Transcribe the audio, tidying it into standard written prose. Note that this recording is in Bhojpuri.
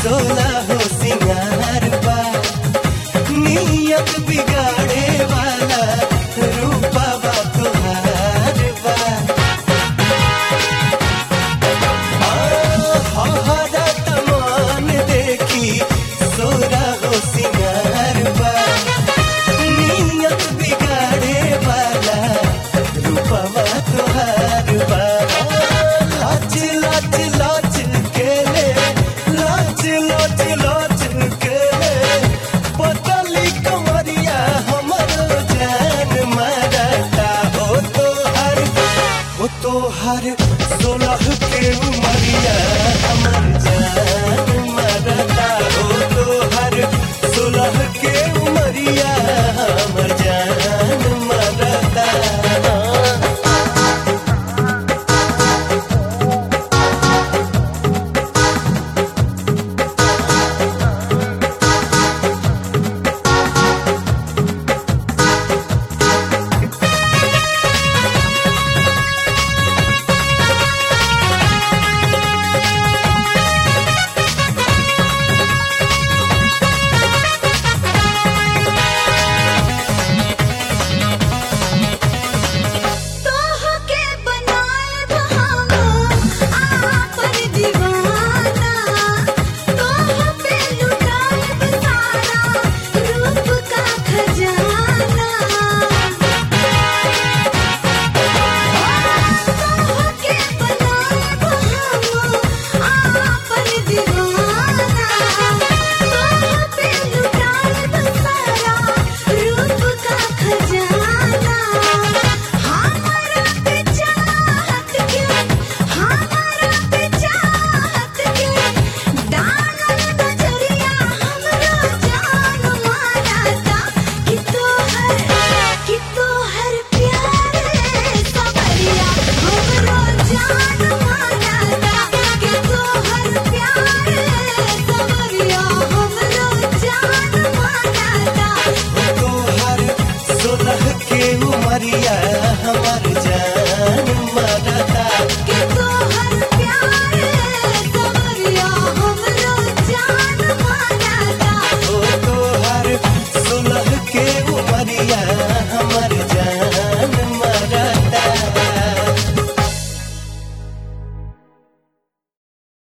सोला हो सिंगार बा नियत बिगाड़े वाला रूपवा तुहार बा हमारा तमान देखी सोला हो सिंगार बा नियत बिगाड़े वाला रूपवा तुहार बा लाच लाच लाच के ले लाच लाच लाच के ले पतली कमरिया हमर जान मरता हो तोहर 16 के उमरिया हमर जान मरता हो तोहर 16 के